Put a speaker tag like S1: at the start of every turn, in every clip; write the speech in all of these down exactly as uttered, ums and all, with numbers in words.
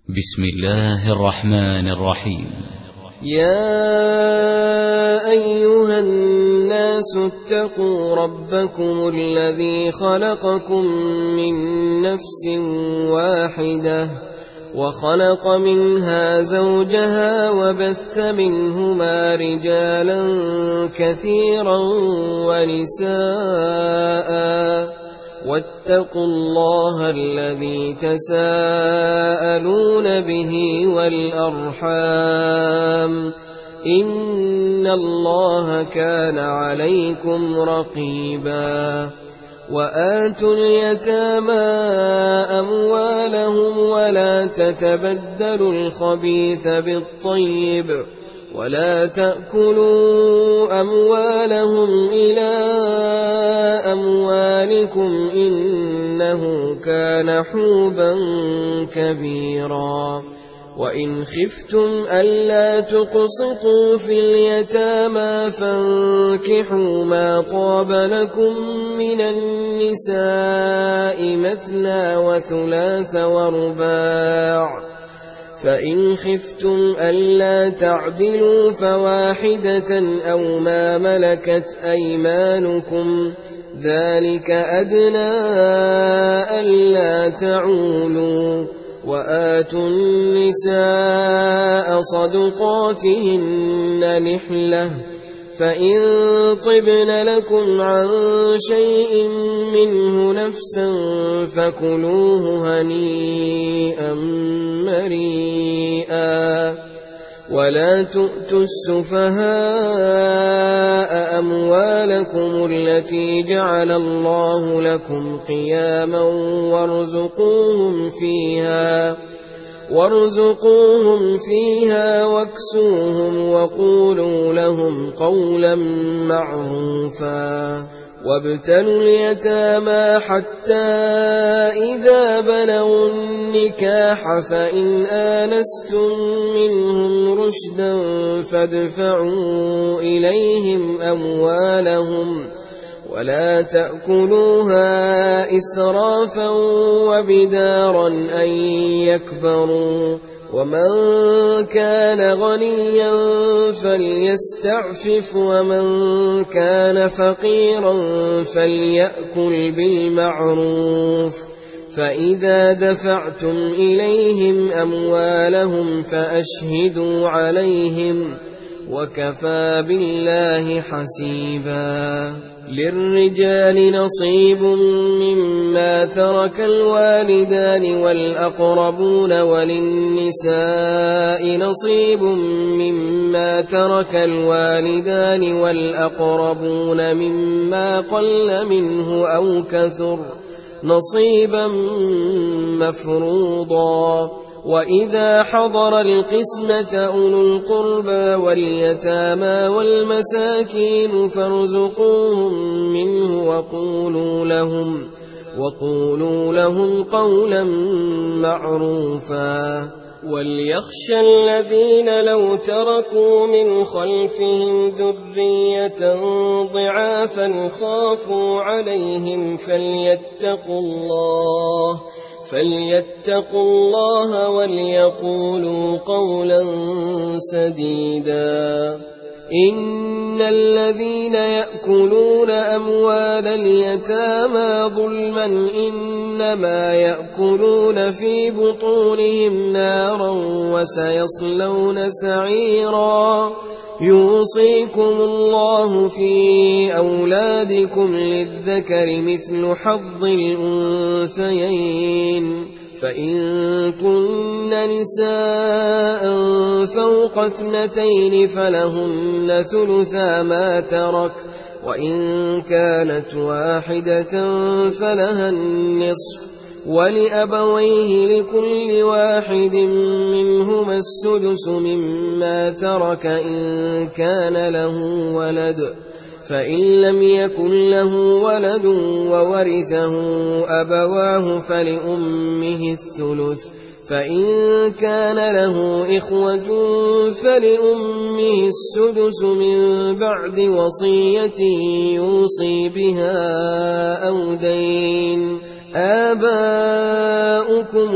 S1: بسم الله الرحمن الرحيم.
S2: يا أيها الناس اتقوا ربكم الذي خلقكم من نفس واحدة وخلق منها زوجها وبث منهما رجالا كثيرا ونساء واتقوا الله الذي تساءلون به والأرحام إن الله كان عليكم رقيبا. وآتوا اليتامى أموالهم ولا تتبدلوا الخبيث بالطيب ولا تأكلوا أموالهم إلى أموالكم إنه كان حوبا كبيرا. وإن خفتم ألا تقسطوا في اليتامى فانكحوا ما طاب لكم من النساء مثنى وثلاث ورباع، فإن خفتم ألا تعدلوا فواحدة أو ما ملكت أيمانكم ذلك أدنى ألا تعولوا. وآتوا النساء صدقاتهن نحلة، فإن طبن لكم عن شيء منه نفسا فكلوه هنيئا مريئا. ولا تؤتوا السفهاء أموالكم التي جعل الله لكم قياما وارزقوهم فيها وارزقوهم فيها واكسوهم وقولوا لهم قولا معروفا. وابتلوا اليتامى حتى إذا بلغوا النكاح فإن آنستم منهم رشدا فادفعوا إليهم أموالهم ولا تأكلوها إسرافا وبدارا أن يكبروا. ومن كان غنيا فليستعفف ومن كان فقيرا فليأكل بالمعروف. فإذا دفعتم إليهم أموالهم فأشهدوا عليهم وكفى بالله حسيبا. للرجال نصيب مما ترك الوالدان والأقربون وللنساء نصيب مما ترك الوالدان والأقربون مما قل منه أو كثر نصيبا مفروضا. وإذا حضر القسمة أولو القربى واليتامى والمساكين فارزقوهم منه وقولوا لهم, وقولوا لهم قولا معروفا. وليخشى الذين لو تركوا من خلفهم ذرية ضعافا خافوا عليهم فليتقوا الله فليتقوا الله وليقولوا قولا سديدا. إن الذين يأكلون أموال اليتامى ظلما إنما يأكلون في بطونهم نارا وسيصلون سعيرا. يوصيكم الله في أولادكم للذكر مثل حظ الأنثيين، فإن كن نساء فوق اثنتين فلهن ثلثا ما ترك، وإن كانت واحدة فلها النصف، ولأبويه لكل واحد منهما السدس مما ترك إن كان له ولد، فإن لم يكن له ولد وورثه أبواه فلأمه الثلث، فإن كان له إخوة فلأمه السدس من بعد وصية يوصي بها أو دين. آباؤكم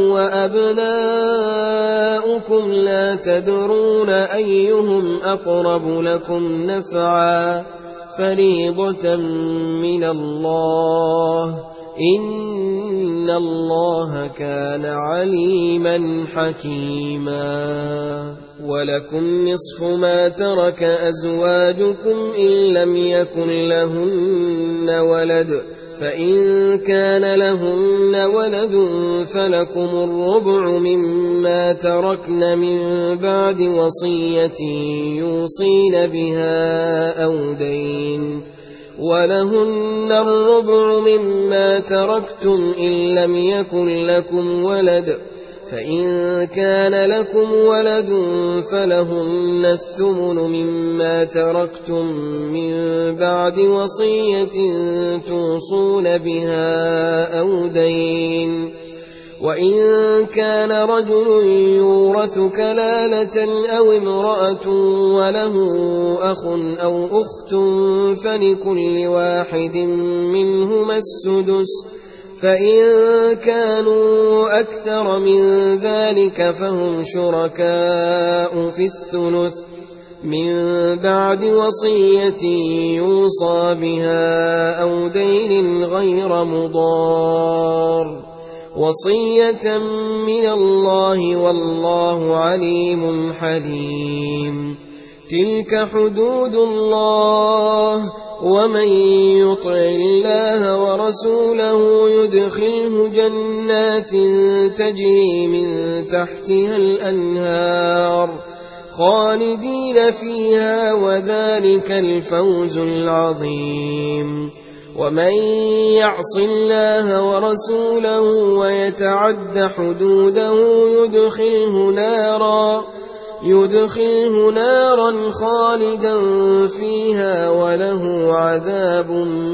S2: وأبناؤكم لا تدرون أيهم أقرب لكم نفعا فريضة من الله إن الله كان عليما حكيما ولكم نصف ما ترك أزواجكم إن لم يكن لهن ولد فإن كان لهن ولد فلكم الربع مما تركن من بعد وصية يوصين بها أو دين ولهن الربع مما تركتم إن لم يكن لكم ولد فإن كان لكم ولد فلهن الثمن مما تركتم من بعد وصية توصون بها أو دين وإن كان رجل يورث كلالة أو امرأة وله أخ أو أخت فلكل واحد منهما السدس فإن كانوا أكثر من ذلك فهم شركاء في الثلث من بعد وصية يوصى بها أو دين غير مضار وصية من الله والله عليم حليم تلك حدود الله ومن يطع الله ورسوله يدخله جنات تجري من تحتها الأنهار خالدين فيها وذلك الفوز العظيم ومن يعص الله ورسوله ويتعد حدوده يدخله نارا يدخله نارا خالدا فيها وله عذاب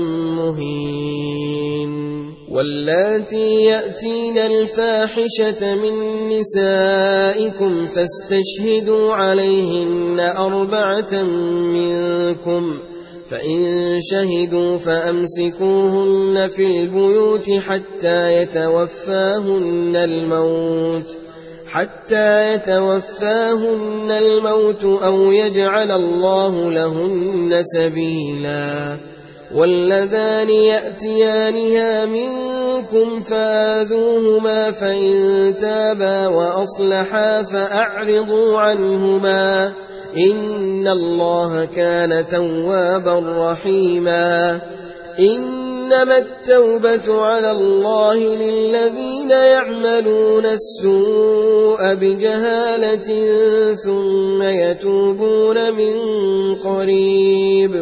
S2: مهين واللاتي يأتين الفاحشة من نسائكم فاستشهدوا عليهن أربعة منكم فإن شهدوا فأمسكوهن في البيوت حتى يتوفاهن الموت حتى يتوفاهن الموت أو يجعل الله لهن سبيلا واللذان يأتيانها منكم فآذوهما فإن تابا وأصلحا فأعرضوا عنهما إن الله كان توابا رحيما إنما التوبة على الله للذين يعملون السوء بجهالة ثم يتوبون من قريب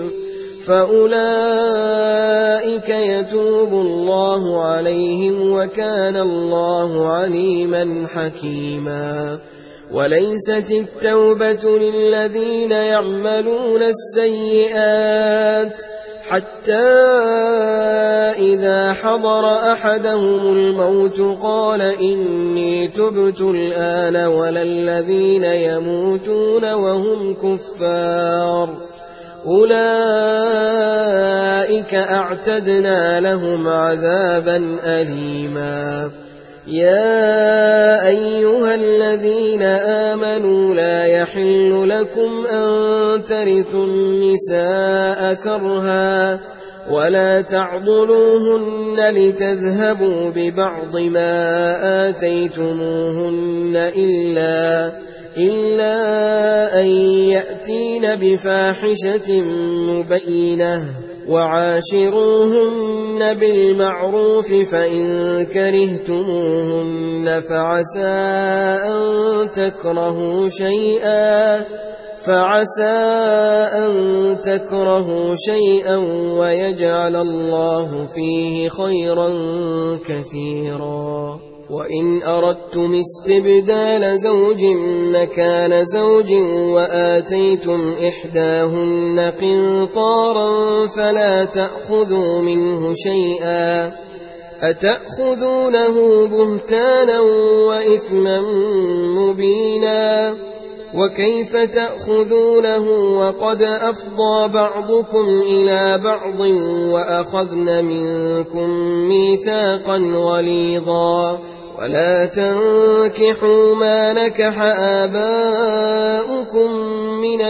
S2: فأولئك يتوب الله عليهم وكان الله عليما حكيما وليست التوبة للذين يعملون السيئات حتى إذا حضر أحدهم الموت قال إني تبت الآن ولا الذين يموتون وهم كفار أولئك أعتدنا لهم عذابا أليما يا أيها الذين آمنوا لا يحل لكم أن ترثوا النساء كرها ولا تعضلوهن لتذهبوا ببعض ما آتيتموهن إلا إلا أن يأتين بفاحشة مبينة وعاشروهن بالمعروف فإن كرهتموهن فعسى أن تكرهوا شيئا فعسى أن تكرهوا شيئا ويجعل الله فيه خيرا كثيرا وإن أردتم استبدال زوج مكان زوج وآتيتم إحداهن قنطارا فلا تأخذوا منه شيئا أتأخذونه بهتانا وإثما مبينا وكيف تأخذونه وقد أفضى بعضكم إلى بعض وأخذن منكم ميثاقا غليظا ولا تنكحوا ما نكح آباؤكم من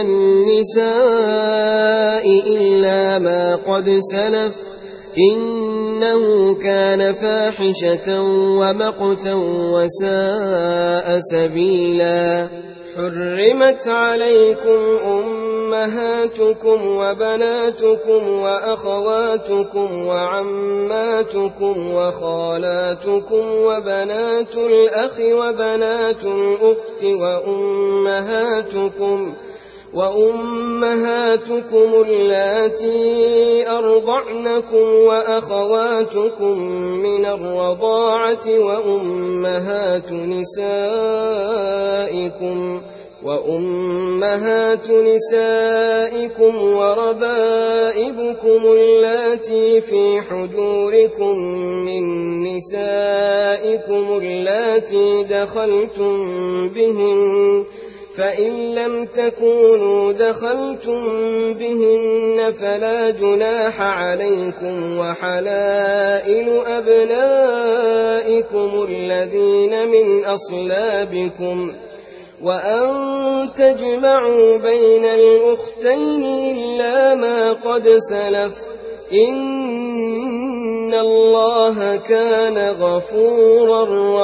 S2: النساء إلا ما قد سلف إنه كان فاحشة ومقتا وساء سبيلا حرمت عليكم أمهاتكم وبناتكم وأخواتكم وعماتكم وخالاتكم وبنات الأخ وبنات الأخت وأمهاتكم وأمهاتكم اللاتي أرضعنكم وأخواتكم من الرضاعة وأمهات نسائكم وأمهات نسائكم وربائبكم اللاتي في حجوركم من نسائكم اللاتي دخلتم بهن فإن لم تكونوا دخلتم بهن فلا جناح عليكم وحلائل أبنائكم الذين من أصلابكم وأن تجمعوا بين الأختين إلا ما قد سلف إن الله كان غفورا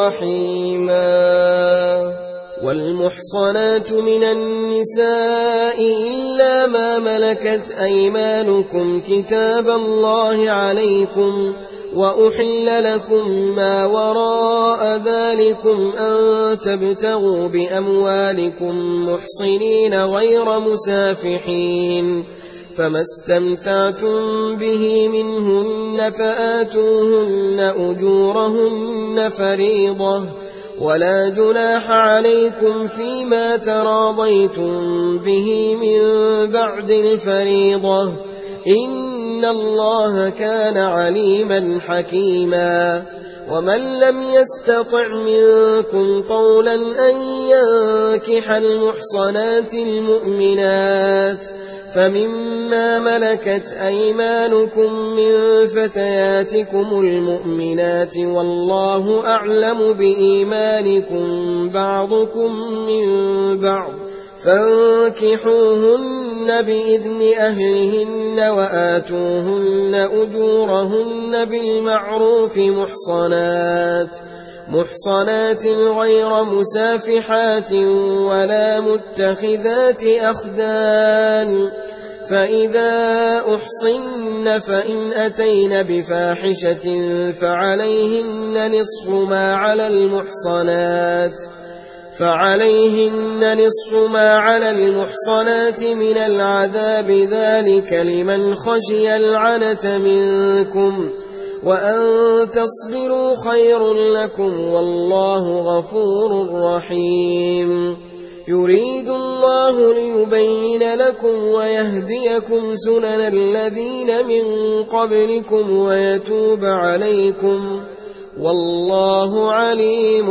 S2: رحيما والمحصنات من النساء إلا ما ملكت أيمانكم كتاب الله عليكم وأحل لكم ما وراء ذلكم أن تبتغوا بأموالكم محصنين غير مسافحين فما استمتعتم به منهن فآتوهن أجورهن فريضة ولا جناح عليكم فيما تراضيتم به من بعد الفريضة إن الله كان عليما حكيما ومن لم يستطع منكم طولا أن ينكح المحصنات المؤمنات فمما ملكت أيمانكم من فتياتكم المؤمنات والله أعلم بإيمانكم بعضكم من بعض فانكحوهن بإذن أهلهن وآتوهن أجورهن بالمعروف محصنات محصنات غير مسافحات ولا متخذات أخدان فإذا أحصن فإن أتين بفاحشة فعليهن نصف ما على المحصنات فعليهن نصف ما على المحصنات من العذاب ذلك لمن خشي العنة منكم وأن تصبروا خير لكم والله غفور رحيم يريد الله ليبين لكم ويهديكم سنن الذين من قبلكم ويتوب عليكم والله عليم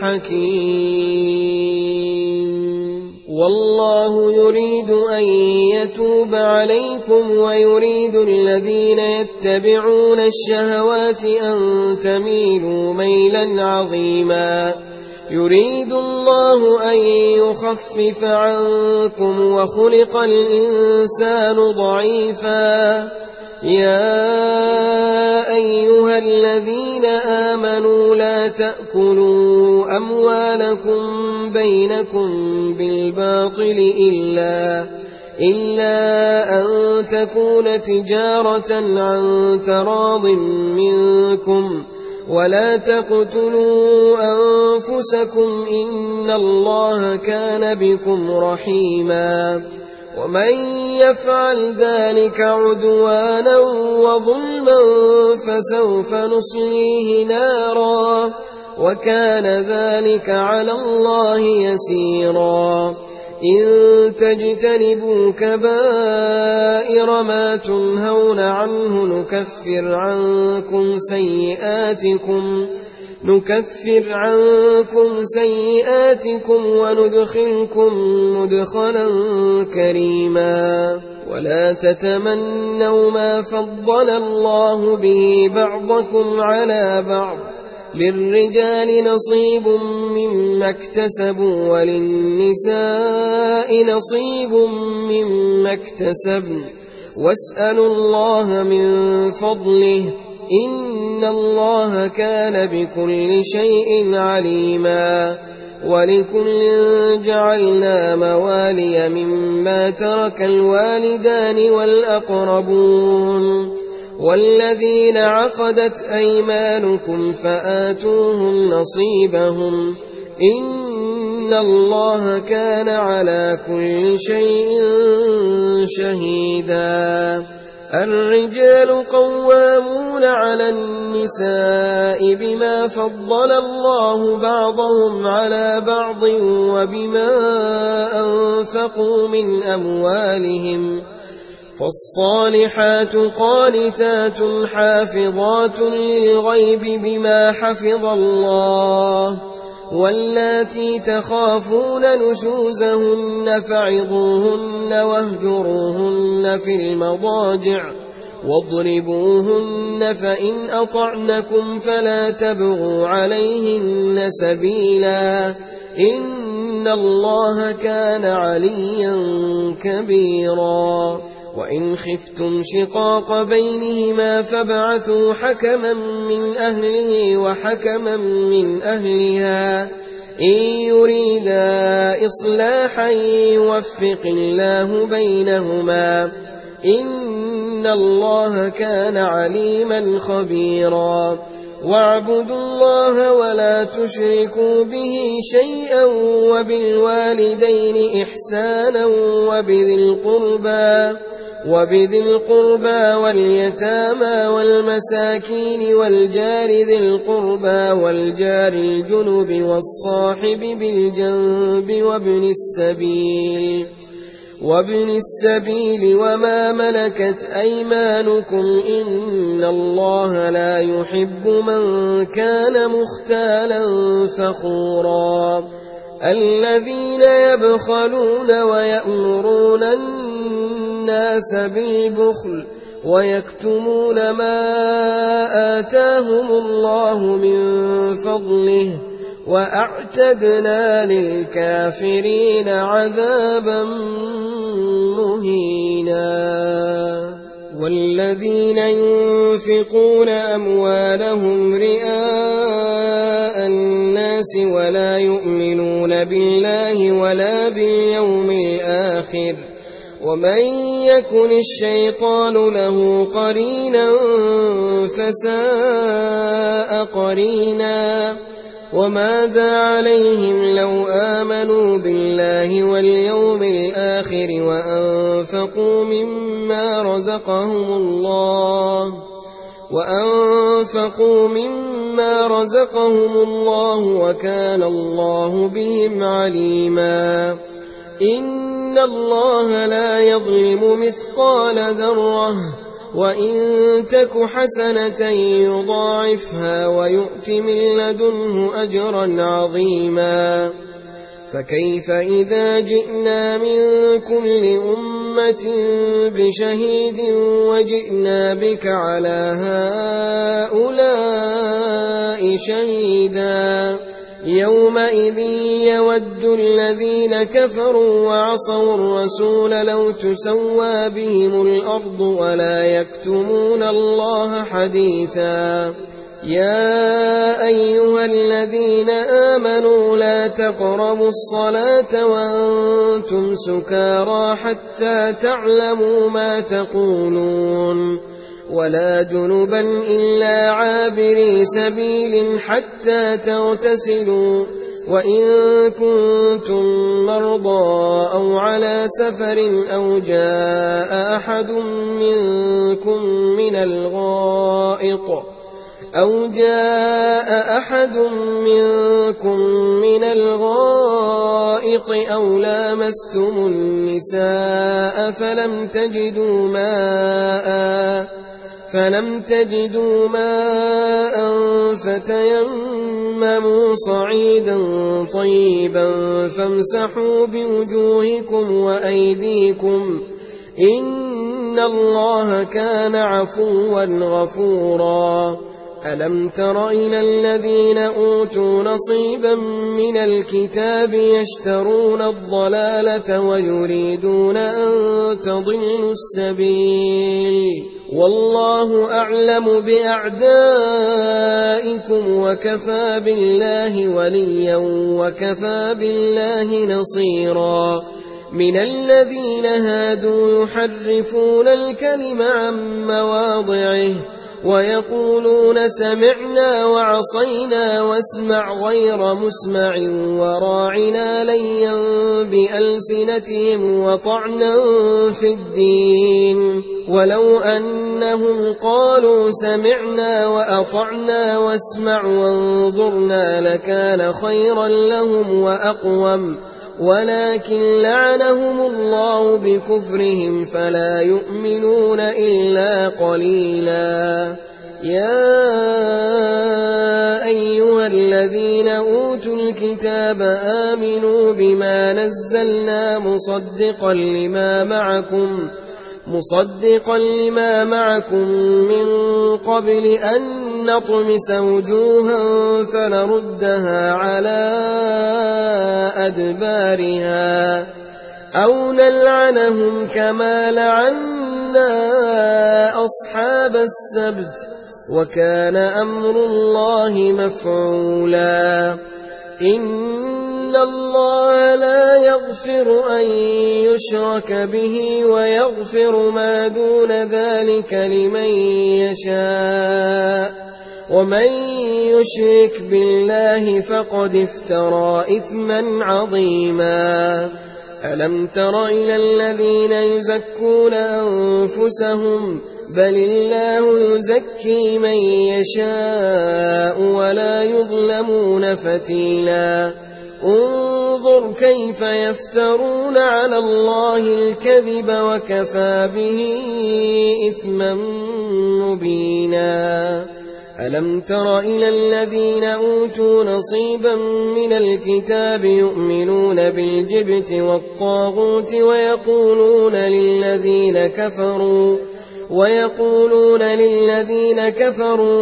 S2: حكيم والله يريد أن يتوب عليكم ويريد الذين يتبعون الشهوات أن تميلوا ميلا عظيما يريد الله أن يخفف عنكم وخلق الإنسان ضعيفا يا أيها الذين آمنوا لا تأكلوا أموالكم بينكم بالباطل إلا إلا أن تكون تجارة عن تراض منكم ولا تقتلوا أنفسكم إن الله كان بكم رحيما ومن يفعل ذلك عدوانا وظلما فسوف نصليه نارا وكان ذلك على الله يسيرا إن تجتنبوا كبائر ما تنهون عنه نكفر عنكم سيئاتكم نكفر عنكم سيئاتكم وندخلكم مدخلا كريما ولا تتمنوا ما فضل الله به بعضكم على بعض للرجال نصيب مما اكتسبوا وللنساء نصيب مما اكتسبن واسألوا الله من فضله إن الله كان بكل شيء عليما ولكل جعلنا موالي مما ترك الوالدان والأقربون والذين عقدت أيمانكم فآتوهم نصيبهم إن الله كان على كل شيء شهيدا الرجال قوامون على النساء بما فضل الله بعضهم على بعض وبما أنفقوا من أموالهم فالصالحات قانتات حافظات للغيب بما حفظ الله واللاتي تخافون نشوزهن فعظوهن واهجروهن في المضاجع واضربوهن فإن أطعنكم فلا تبغوا عليهن سبيلا إن الله كان عليا كبيرا وإن خفتم شقاق بينهما فابعثوا حكما من أهله وحكما من أهلها إن يريدا إصلاحا يوفق الله بينهما إن الله كان عليما خبيرا واعبدوا الله ولا تشركوا به شيئا وبالوالدين إحسانا وبذي القربى وبذي القربى واليتامى والمساكين والجار ذي القربى والجار الجنب والصاحب بالجنب وابن السبيل وابن السبيل وما ملكت أيمانكم إن الله لا يحب من كان مختالا فخورا الذين يبخلون ويأمرون الناس بالبخل ويكتمون ما آتاهم الله من فضله وأعتدنا للكافرين عذابا مهينا والذين ينفقون أموالهم رئاء الناس ولا يؤمنون بالله ولا باليوم الآخر ومن يكن الشيطان له قرينا فساء قرينا وماذا عليهم لو آمنوا بالله واليوم الآخر وأنفقوا مما رزقهم الله وأنفقوا مما رزقهم الله وكان الله بهم عليما إن الله لا يظلم مثقال ذرة وإن تك حسنة يضاعفها ويؤت من لدنه أجرا عظيما فكيف إذا جئنا من كل أمة بشهيد وجئنا بك على هؤلاء شهيدا يومئذ يود الذين كفروا وعصوا الرسول لو تسوى بهم الأرض ولا يكتمون الله حديثا يا أيها الذين آمنوا لا تقربوا الصلاة وأنتم سكارى حتى تعلموا ما تقولون ولا جنبا إلا عابري سبيل حتى تغتسلوا وإن كنتم مرضى أو على سفر أو جاء أحد منكم من الغائط أو جاء أحد منكم من الغائط الغائط أو لامستم النساء فلم تجدوا ماء فلم تجدوا ماء فتيمموا صعيدا طيبا فامسحوا بوجوهكم وأيديكم إن الله كان عفوا غفورا. ألم تر إلى الذين أوتوا نصيبا من الكتاب يشترون الضلالة ويريدون أن تضلوا السبيل والله أعلم بأعدائكم وكفى بالله وليا وكفى بالله نصيرا. من الذين هادوا يحرفون الكلم عن مواضعه ويقولون سمعنا وعصينا واسمع غير مسمع وراعنا ليا بألسنتهم وطعنا في الدين ولو أنهم قالوا سمعنا وأطعنا واسمع وانظرنا لكان خيرا لهم وأقوم ولكن لعنهم الله بكفرهم فلا يؤمنون إلا قليلا. يا أيها الذين أوتوا الكتاب آمنوا بما نزلنا مصدقا لما معكم مصدقا لما معكم من قبل أن نطمس وجوها فنردها على أدبارها أو نلعنهم كما لعنا أصحاب السبت وكان أمر الله مفعولا. إن الله لا يغفر أن يشرك به ويغفر ما دون ذلك لمن يشاء ومن يشرك بالله فقد افترى إثما عظيما. ألم تر إلى الذين يزكون أنفسهم بل الله يزكي من يشاء ولا يظلمون فتيلا. انظر كيف يفترون على الله الكذب وكفى به إثما مبينا. ألم تر إلى الذين أوتوا نصيبا من الكتاب يؤمنون بالجبت والطاغوت ويقولون للذين كفروا ويقولون للذين كفروا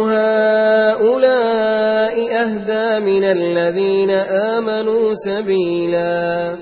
S2: هؤلاء أهدى من الذين آمنوا سبيلا.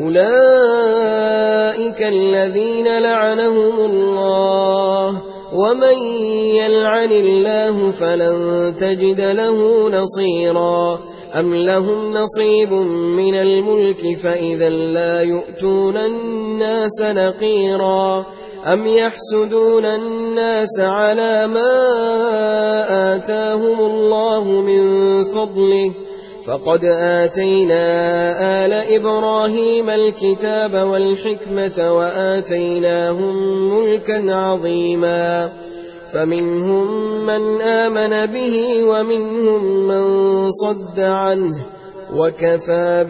S2: أولئك الذين لعنهم الله ومن يلعن الله فلن تجد له نصيرا. أم لهم نصيب من الملك فإذا لا يؤتون الناس نقيرا. أم يحسدون الناس على ما آتاهم الله من فضله فقد آتينا آل إبراهيم الكتاب والحكمة وآتيناهم ملكا عظيما. فمنهم من آمن به ومنهم من صد عنه وكفى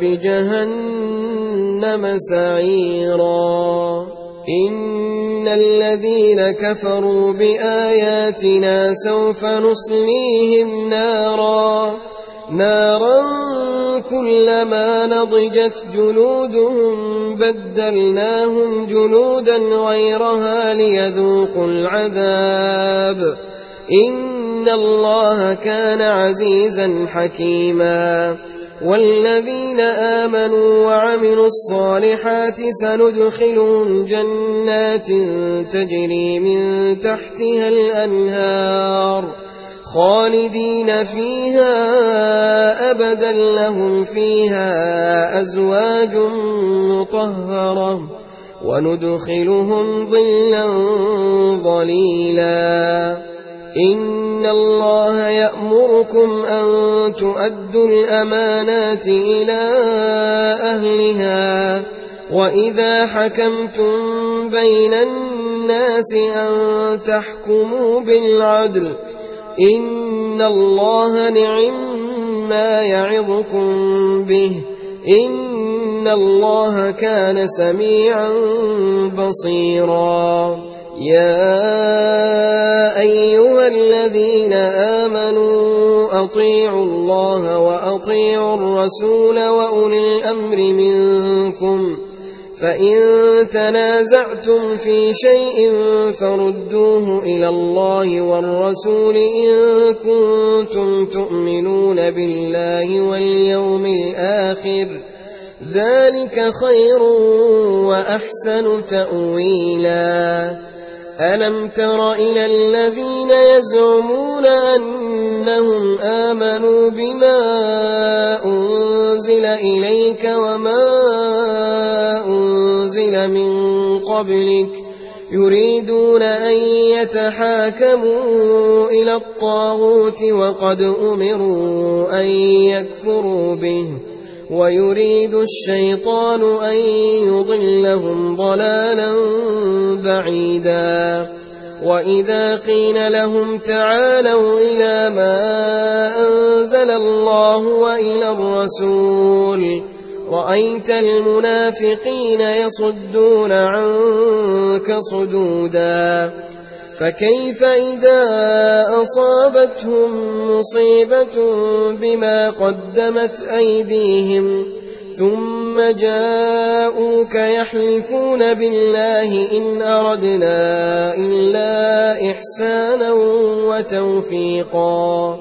S2: بجهنم سعيرا. إن الذين كفروا بآياتنا سوف نصليهم نارا نارا كلما نضجت جلودهم بدلناهم جلودا غيرها ليذوقوا العذاب إن الله كان عزيزا حكيما. والذين آمنوا وعملوا الصالحات سندخلهم جنات تجري من تحتها الأنهار خالدين فيها أبدا لهم فيها أزواج مطهرة وندخلهم ظلا ظليلا. إن الله يأمركم أن تؤدوا الأمانات إلى أهلها وإذا حكمتم بين الناس أن تحكموا بالعدل إن الله نعم ما يعظكم به إن إن الله كان سميعا بصيرا يا أيها الذين آمنوا أطيعوا الله وأطيعوا الرسول وأولي الأمر منكم فإن تنازعتم في شيء فردوه إلى الله والرسول إن كنتم تؤمنون بالله واليوم الآخر ذلك خير وأحسن تأويلا ألم تر إلى الذين يزعمون أنهم آمنوا بما أنزل إليك وما أنزل من قبلك يريدون أن يتحاكموا إلى الطاغوت وقد أمروا أن يكفروا به ويريد الشيطان أن يضلهم ضلالا بعيدا وإذا قيل لهم تعالوا إلى ما أنزل الله وإلى الرسول رأيت المنافقين يصدون عنك صدودا فكيف إذا أصابتهم مصيبة بما قدمت أيديهم ثم جاءوك يحلفون بالله إن أردنا إلا إحسانا وتوفيقا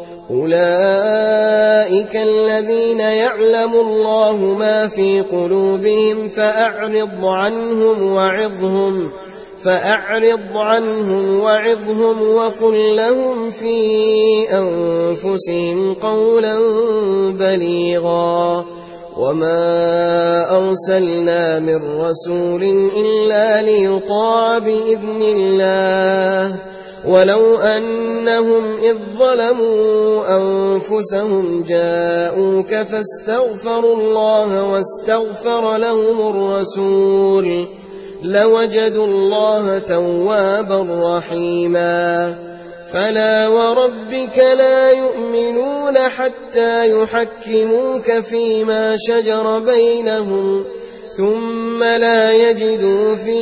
S2: أولئك الذين يعلم الله ما في قلوبهم فأعرض عنهم وعظهم فأعرض عنهم وعظهم وقل لهم في أنفسهم قولا بليغا وما أرسلنا من رسول إلا ليطاع بإذن الله ولو أنهم إذ ظلموا أنفسهم جاءوك فاستغفروا الله واستغفر لهم الرسول لوجدوا الله توابا رحيما فلا وربك لا يؤمنون حتى يحكموك فيما شجر بينهم ثم لا يجدوا في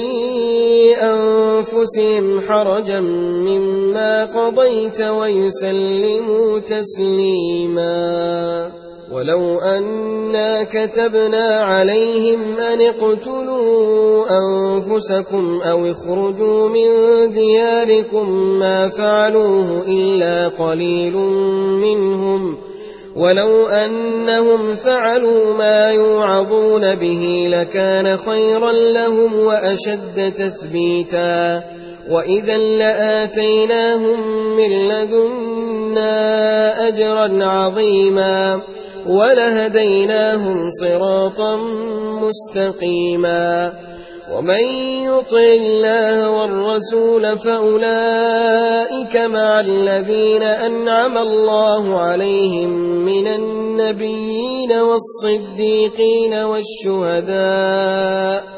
S2: أنفسهم حرجا مما قضيت ويسلموا تسليما ولو أنا كتبنا عليهم أن اقتلوا أنفسكم أو اخرجوا من دياركم ما فعلوه إلا قليل منهم ولو أنهم فعلوا ما يوعظون به لكان خيرا لهم وأشد تثبيتا وإذا لآتيناهم من لدنا أجرا عظيما ولهديناهم صراطا مستقيما ومن يطع الله والرسول فأولئك مع الذين أنعم الله عليهم من النبيين والصديقين والشهداء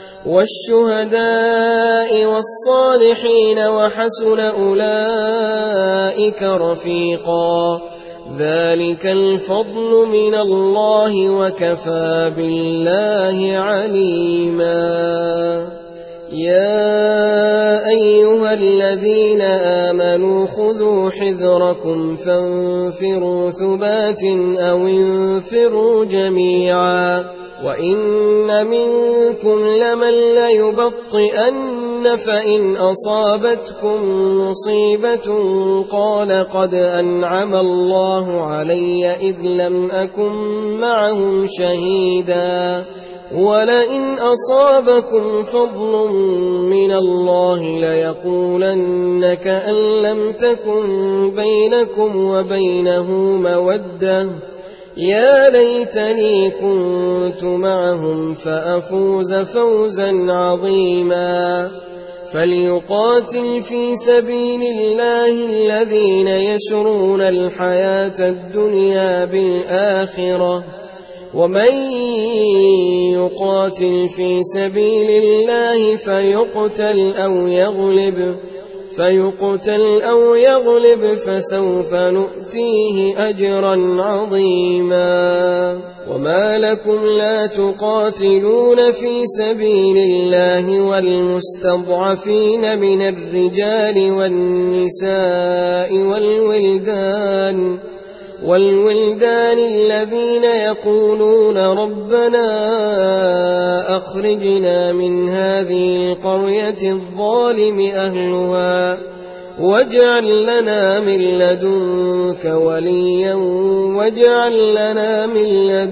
S2: والشهداء والصالحين وحسن أولئك رفيقا ذلك الفضل من الله وكفى بالله عليما يا أيها الذين آمنوا خذوا حذركم فانفروا ثبات أو انفروا جميعا وإن منكم لمن ليبطئن فإن أصابتكم مصيبة قال قد أنعم الله علي إذ لم أكن معهم شهيدا ولئن أصابكم فضل من الله ليقولن كأن لم تكن بينكم وبينه مودة يا ليتني كنت معهم فأفوز فوزا عظيما فليقاتل في سبيل الله الذين يشرون الحياة الدنيا بالآخرة ومن يقاتل في سبيل الله فيقتل أو يغلب فيقتل أو يغلب فسوف نؤتيه أجرا عظيما. وما لكم لا تقاتلون في سبيل الله والمستضعفين من الرجال والنساء والولدان والولدان الذين يقولون ربنا أخرجنا من هذه القرية الظالم أهلها واجعل لنا من لدنك وليا واجعل لنا من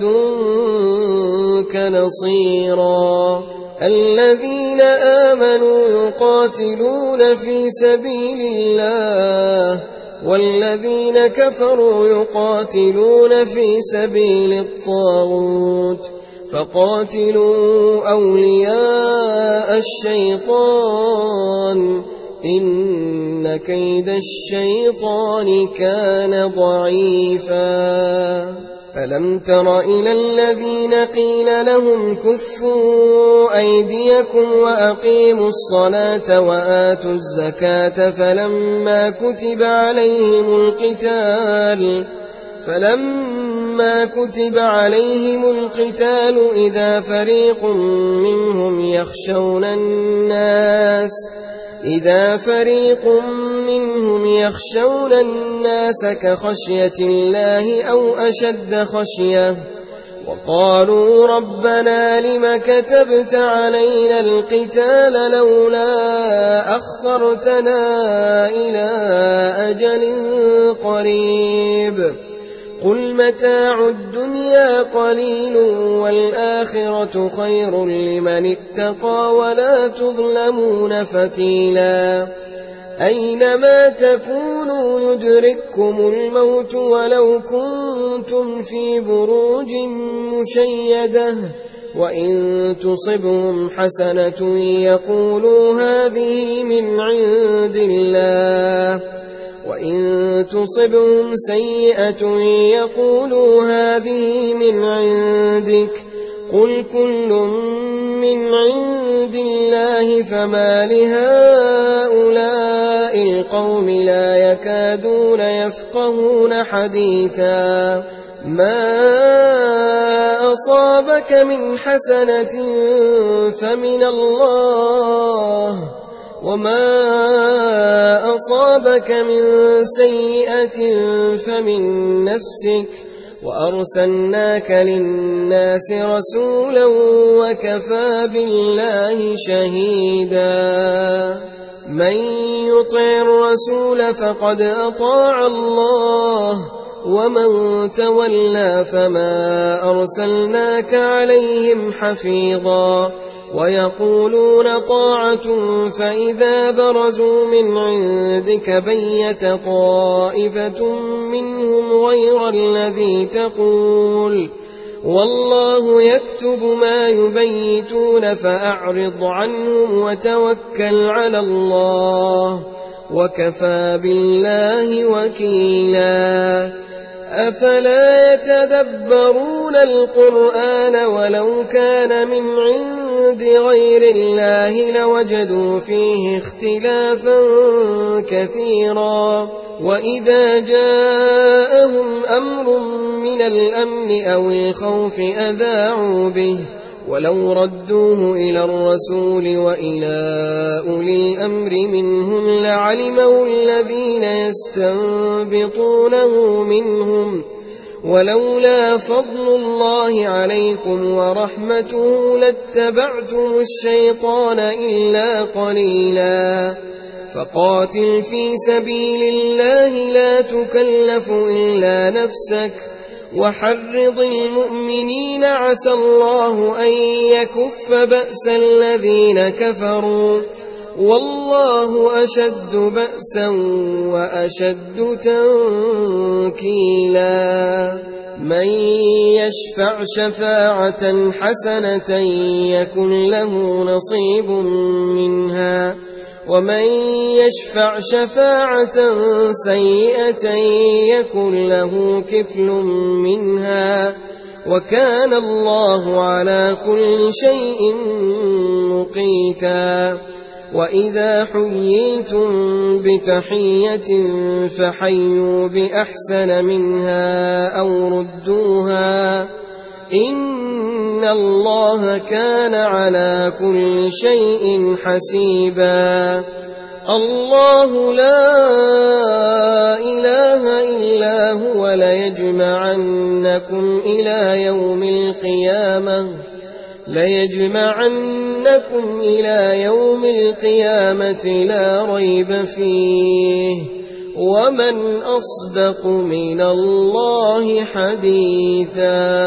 S2: لدنك نصيرا. الذين آمنوا يقاتلون في سبيل الله والذين كفروا يقاتلون في سبيل الطاغوت فقاتلوا أولياء الشيطان إن كيد الشيطان كان ضعيفا. ألم تر إلى الذين قيل لهم كفوا أيديكم وأقيموا الصلاة وآتوا الزكاة فلما كتب عليهم القتال فلما كتب عليهم القتال إذا فريق منهم يخشون الناس إذا فريق منهم يخشون الناس كخشية الله أو أشد خشية وقالوا ربنا لم كتبت علينا القتال لولا أخرتنا إلى أجل قريب قل متاع الدنيا قليل والآخرة خير لمن اتقى ولا تظلمون فتيلا. أينما تكونوا يدرككم الموت ولو كنتم في بروج مشيدة وإن تصبهم حسنة يقولوا هذه من عند الله وإن تصبهم سيئة يقولوا هذه من عندك قل كل من عند الله فما لهؤلاء القوم لا يكادون يفقهون حديثا. ما أصابك من حسنة فمن الله وما أصابك من سيئة فمن نفسك وأرسلناك للناس رسولا وكفى بالله شهيدا. من يطع الرسول فقد أطاع الله ومن تولى فما أرسلناك عليهم حفيظا. ويقولون طاعة فإذا برزوا من عندك بيت طائفة منهم غير الذي تقول والله يكتب ما يبيتون فأعرض عنهم وتوكل على الله وكفى بالله وكيلا. أفلا يتدبرون القرآن ولو كان من عند غير الله لوجدوا فيه اختلافا كثيرا. وإذا جاءهم أمر من الأمن أو الخوف أذاعوا به ولو ردوه إلى الرسول وإلى أولي الأمر منهم لعلمه الذين يستنبطونه منهم ولولا فضل الله عليكم ورحمته لاتبعتم الشيطان إلا قليلا. فقاتل في سبيل الله لا تكلف إلا نفسك وحرض المؤمنين عسى الله أن يكف بأس الذين كفروا والله أشد بأسا وأشد تنكيلا. من يشفع شفاعة حسنة يكن له نصيب منها ومن يشفع شفاعة سيئة يكن له كفل منها وكان الله على كل شيء مقيتا. وإذا حييتم بتحية فحيوا بأحسن منها أو ردوها إن الله كان على كل شيء حسيبا. الله لا إله إلا هو ليجمعنكم إلى يوم القيامة ليجمعنكم إلى يوم القيامة لا ريب فيه ومن أصدق من الله حديثا.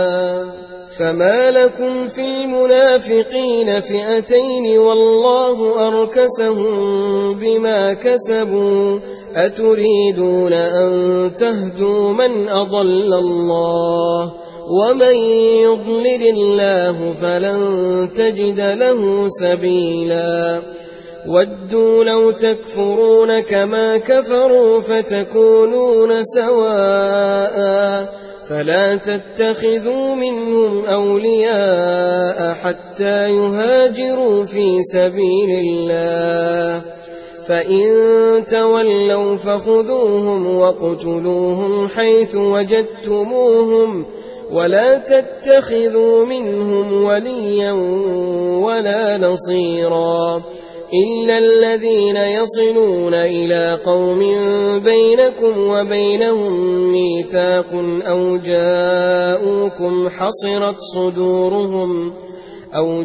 S2: فما لكم في المنافقين فئتين والله أركسهم بما كسبوا أتريدون أن تهدوا من أضل الله ومن يضلل الله فلن تجد له سبيلا. ودوا لو تكفرون كما كفروا فتكونون سواء فلا تتخذوا منهم أولياء حتى يهاجروا في سبيل الله فإن تولوا فخذوهم وقتلوهم حيث وجدتموهم ولا تتخذوا منهم وليا ولا نصيرا إلا الذين يصلون إلى قوم بينكم وبينهم ميثاق أو جاءوكم حصرت صدورهم أو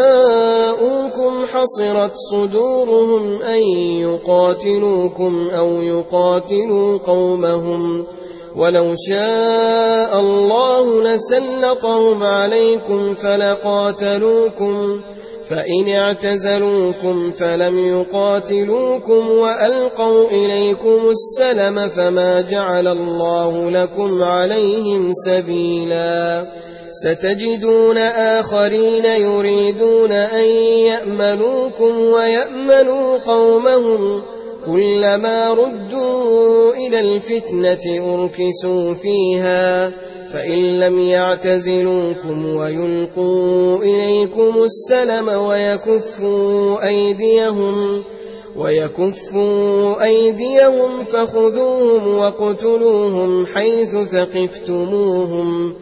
S2: جاءوكم حصرت صدورهم أن يقاتلوكم أو يقاتلوا قومهم ولو شاء الله لسلطهم عليكم فلقاتلوكم فإن اعتزلوكم فلم يقاتلوكم وألقوا إليكم السلم فما جعل الله لكم عليهم سبيلا. ستجدون آخرين يريدون أن يأمنوكم ويأمنوا قومهم كلما ردوا إلى الفتنة أركسوا فيها فإن لم يعتزلوكم ويلقوا إليكم السلم ويكفوا أيديهم ويكفوا أيديهم فخذوهم وقتلوهم حيث ثقفتموهم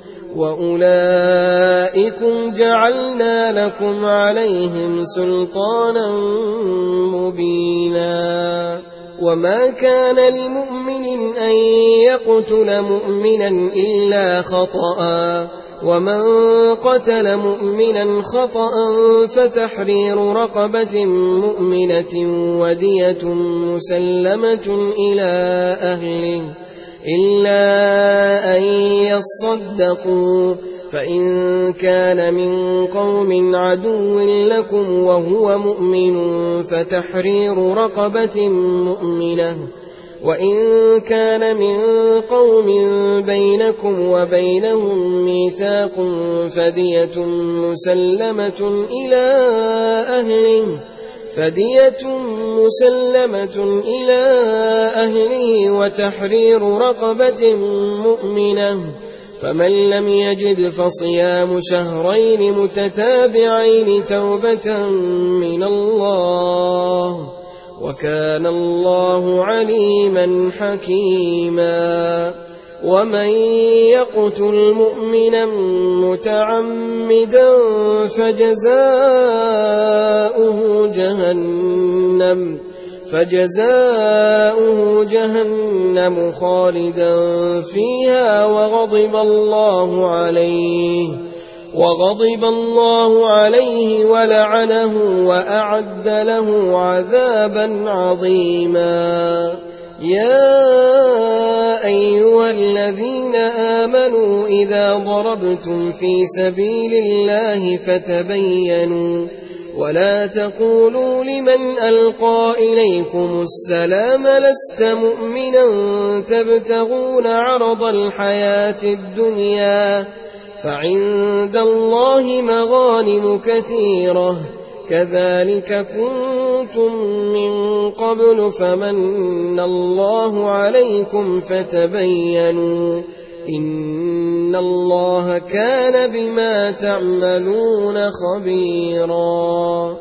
S2: وأولئكم جعلنا لكم عليهم سلطانا مبينا. وما كان لمؤمن أن يقتل مؤمنا إلا خطأ ومن قتل مؤمنا خطأ فتحرير رقبة مؤمنة ودية مسلمة إلى أهله إلا أن يصدقوا فإن كان من قوم عدو لكم وهو مؤمن فتحرير رقبة مؤمنة وإن كان من قوم بينكم وبينهم ميثاق فدية مسلمة إلى أهله فدية مسلمة إلى أهله وتحرير رقبة مؤمنة فمن لم يجد فصيام شهرين متتابعين توبة من الله وكان الله عليما حكيما. ومن يقتل مؤمنا متعمدا فجزاؤه جهنم فجزاؤه جهنم خالدا فيها وغضب الله عليه وغضب الله عليه ولعنه وأعد له عذابا عظيما. يا أيها الذين آمنوا إذا ضربتم في سبيل الله فتبينوا ولا تقولوا لمن ألقى إليكم السلام لست مؤمنا تبتغون عرض الحياة الدنيا فعند الله مغانم كثيرة كذلك كنتم من قبل فمن الله عليكم فتبينوا إن الله كان بما تعملون خبيرا.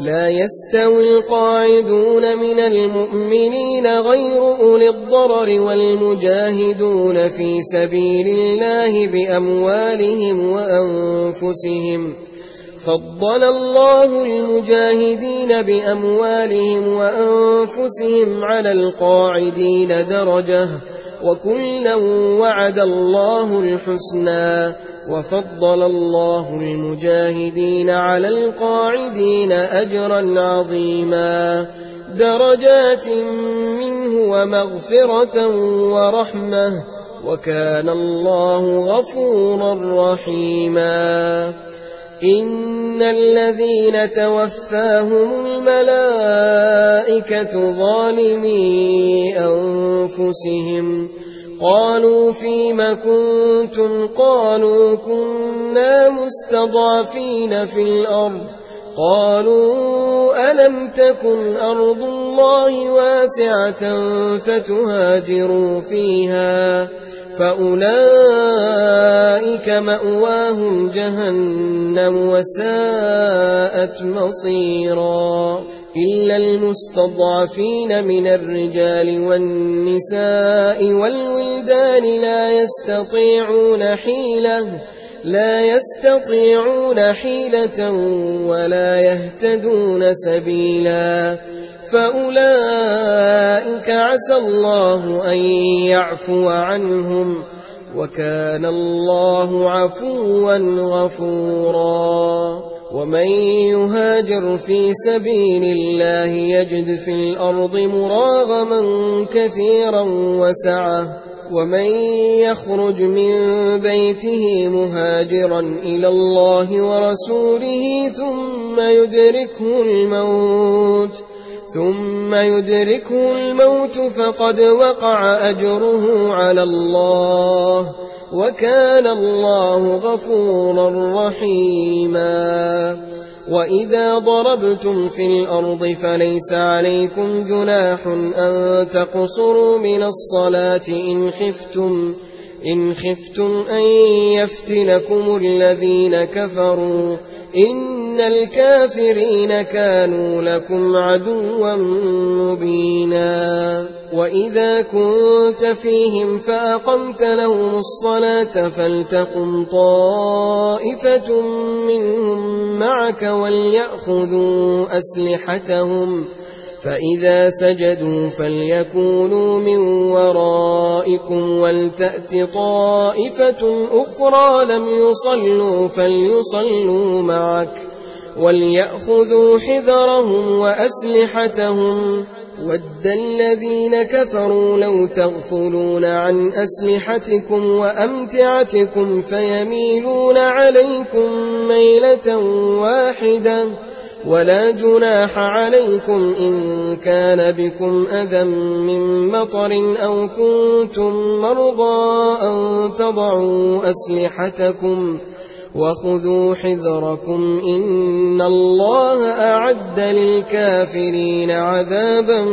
S2: لا يستوي القاعدون من المؤمنين غير أولي الضرر والمجاهدون في سبيل الله بأموالهم وأنفسهم. فضل الله المجاهدين بأموالهم وأنفسهم على القاعدين درجة، وكلا وعد الله الحسنى، وفضل الله المجاهدين على القاعدين أجرا عظيما، درجات منه ومغفرة ورحمة، وكان الله غفورا رحيما. إن الذين توفاهم الملائكة ظالمي أنفسهم قالوا فيم كنتم؟ قالوا كنا مستضعفين في الأرض. قالوا ألم تكن أرض الله واسعة فتهاجروا فيها؟ فأولئك مأواهم جهنم وساءت مصيرا. إلا المستضعفين من الرجال والنساء والولدان لا يستطيعون حيلة لا يستطيعون حيلة ولا يهتدون سبيلا، فأولئك عسى الله أن يعفو عنهم، وكان الله عفوا غفورا. ومن يهاجر في سبيل الله يجد في الأرض مراغما كثيرا وسعة، ومن يخرج من بيته مهاجرا إلى الله ورسوله ثم يدركه الموت ثم يدركه الموت فقد وقع أجره على الله، وكان الله غفورا رحيما. وإذا ضربتم في الأرض فليس عليكم جناح أن تقصروا من الصلاة إن خفتم إن خفتم أن يفتنكم الذين كفروا، إن الكافرين كانوا لكم عدوا مبينا. وإذا كنت فيهم فأقمت لهم الصلاة فلتقم طائفة منهم معك وليأخذوا أسلحتهم، فإذا سجدوا فليكونوا من ورائكم ولتأت طائفة أخرى لم يصلوا فليصلوا معك وليأخذوا حذرهم وأسلحتهم. ود الذين كفروا لو تغفلون عن أسلحتكم وأمتعتكم فيميلون عليكم ميلة واحدة، ولا جناح عليكم إن كان بكم أذى من مطر أو كنتم مرضى أن تضعوا أسلحتكم، وخذوا حذركم إن الله أعد للكافرين عذابا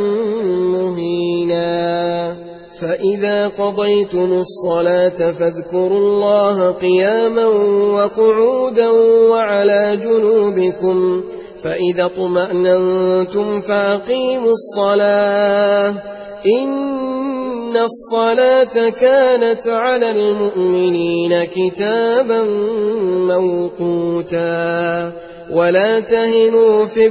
S2: مهينا. فإذا قضيتم الصلاة فاذكروا الله قياما وقعودا وعلى جنوبكم، فإذا اطمأننتم فأقيموا الصلاة، إن الصلاة كانت على المؤمنين كتابا موقوتا. ولا تهنوا في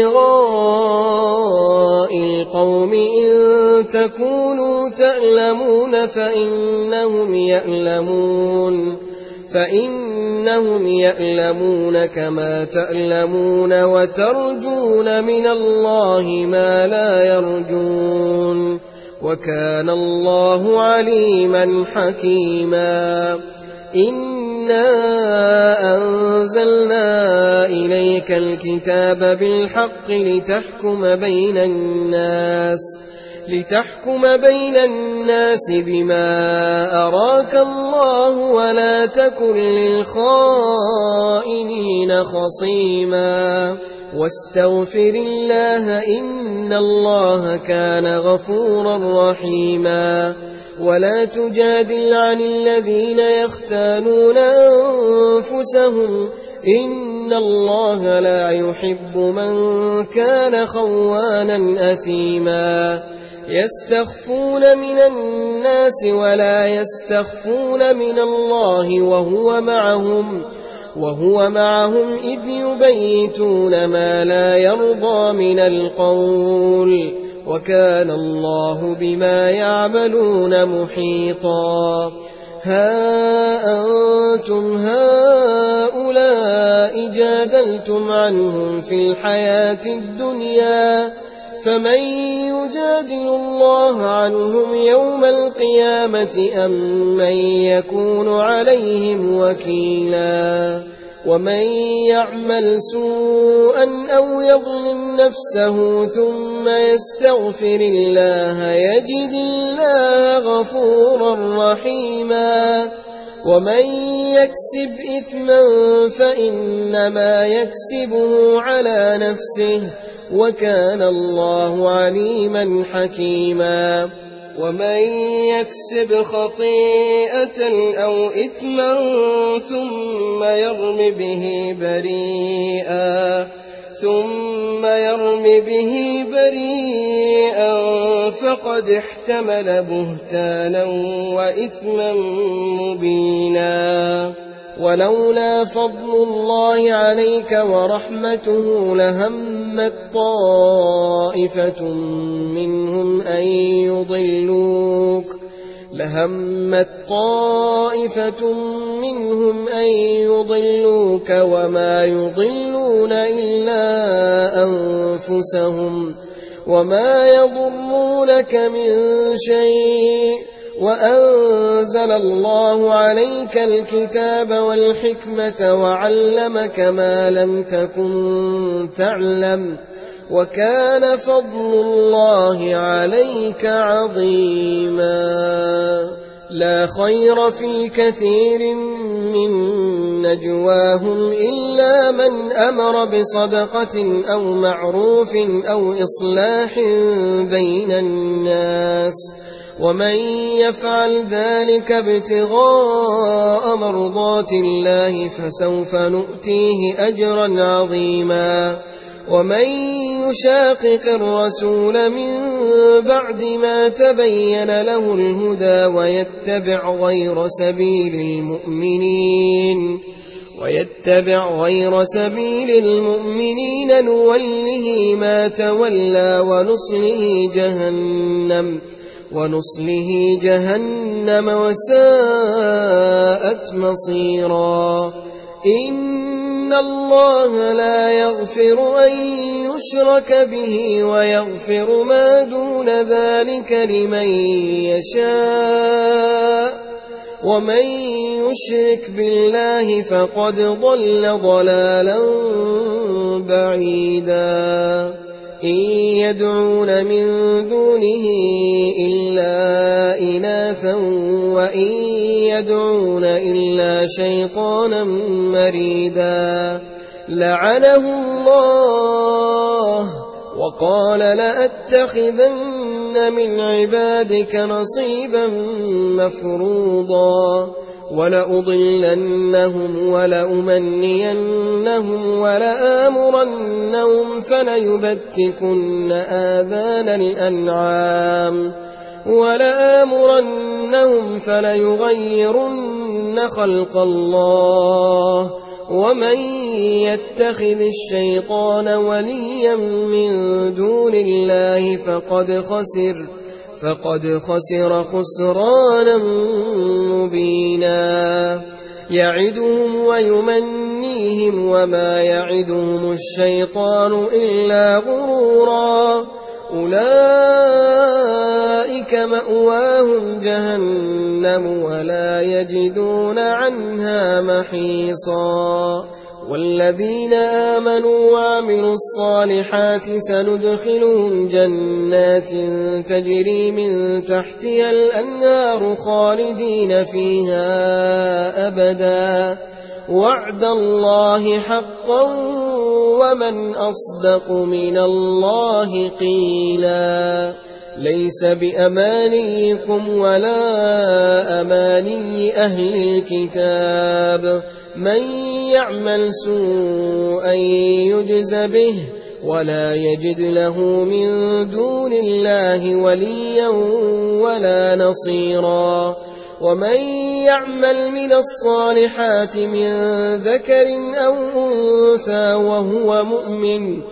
S2: ابتغاء القوم إن تكونوا تألمون فإنهم يألمون فإنهم يألمون كما تألمون وترجون من الله ما لا يرجون، وكان الله عليما حكيما. إنا أنزلنا إليك الكتاب بالحق لتحكم بين الناس لتحكم بين الناس بما أراك الله ولا تكن للخائنين خصيما، واستغفر الله إن الله كان غفورا رحيما. ولا تجادل عن الذين يختانون أنفسهم إن الله لا يحب من كان خوانا أثيما يستخفون من الناس ولا يستخفون من الله وهو معهم وهو معهم إذ يبيتون ما لا يرضى من القول وكان الله بما يعملون محيطا ها أنتم هؤلاء جادلتم عنهم في الحياة الدنيا فمن يجادل الله عنهم يوم القيامة أم من يكون عليهم وكيلا ومن يعمل سوءا أو يظلم نفسه ثم يستغفر الله يجد الله غفورا رحيما ومن يكسب إثما فإنما يكسبه على نفسه وكان الله عليما حكيما ومن يكسب خطيئة أو إثما ثم يرم به بريئا ثم يرم به بريئا فقد احتمل بهتانا وإثما مبينا ولولا فضل الله عليك ورحمته لهمت طائفة منهم أن يضلوك لهمت طائفة منهم أن يضلوك وما يضلون إلا أنفسهم وما يضرونك من شيء وأنزل الله عليك الكتاب والحكمة وعلمك ما لم تكن تعلم وكان فضل الله عليك عظيما لا خير في كثير من نجواهم إلا من أمر بصدقة أو معروف أو إصلاح بين الناس ومن يفعل ذلك ابتغاء مرضات الله فسوف نؤتيه أجرا عظيما ومن يشاقق الرسول من بعد ما تبين له الهدى ويتبع غير سبيل المؤمنين ويتبع غير سبيل المؤمنين نوله ما تولى ونصله جهنم ونصله جهنم وساءت مصيرا إن الله لا يغفر أن يشرك به ويغفر ما دون ذلك لمن يشاء ومن يشرك بالله فقد ضل ضلالا بعيدا إن يدعون من دونه إلا إناثا وإن يدعون إلا شيطانا مريدا لعنه الله وقال لأتخذن من عبادك نصيبا مفروضا ولأضلنهم ولأمنينهم ولآمرنهم فليبتكن آذان الأنعام ولآمرنهم فليغيرن خلق الله ومن يتخذ الشيطان وليا من دون الله فقد خسر فقد خسر خسرانا مبينا يعدهم ويمنيهم وما يعدهم الشيطان إلا غرورا أولئك مأواهم جهنم ولا يجدون عنها محيصا والذين آمنوا وعملوا الصالحات سندخلهم جنات تجري من تحتها الأنهار خالدين فيها أبدا وعد الله حقا ومن أصدق من الله قيلا ليس بأمانيكم ولا أماني أهل الكتاب من يعمل سوءا يجز به ولا يجد له من دون الله وليا ولا نصيرا ومن يعمل من الصالحات من ذكر أو أنثى وهو مؤمن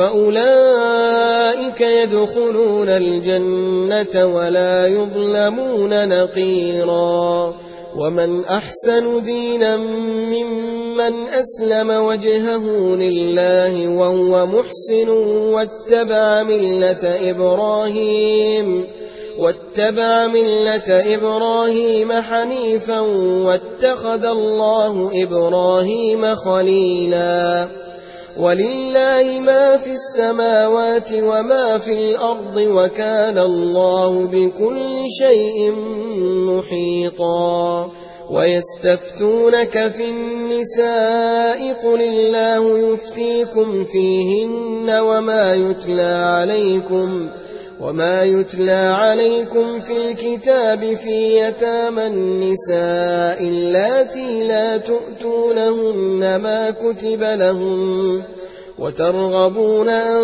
S2: فأولئك يدخلون الجنة ولا يظلمون نقيرا ومن أحسن دينا ممن أسلم وجهه لله وهو محسن واتبع ملة إبراهيم واتبع ملة إبراهيم حنيفا واتخذ الله إبراهيم خليلا ولله ما في السماوات وما في الأرض وكان الله بكل شيء محيطا ويستفتونك في النساء قل الله يفتيكم فيهن وما يتلى عليكم وما يتلى عليكم في الكتاب في يتامى النساء اللاتي لا تؤتونهن ما كتب لهن وترغبون أن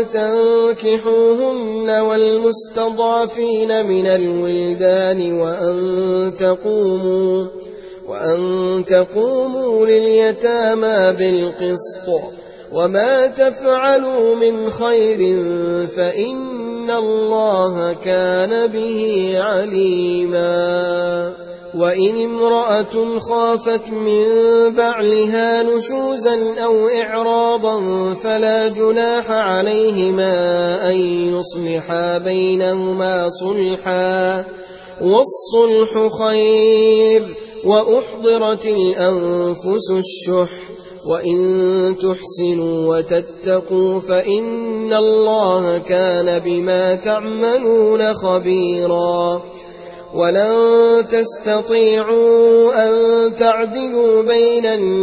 S2: تنكحوهن والمستضعفين من الولدان وأن تقوموا وأن تقوموا لليتامى بالقسط وما تفعلوا من خير فإن الله كان به عليما وإن امرأة خافت من بعلها نشوزا أو إعراضا فلا جناح عليهما أن يصلحا بينهما صلحا والصلح خير وأحضرت الأنفس الشح وإن تحسنوا وتتقوا فإن الله كان بما تعملون خبيرا ولن تستطيعوا أن تعدلوا بين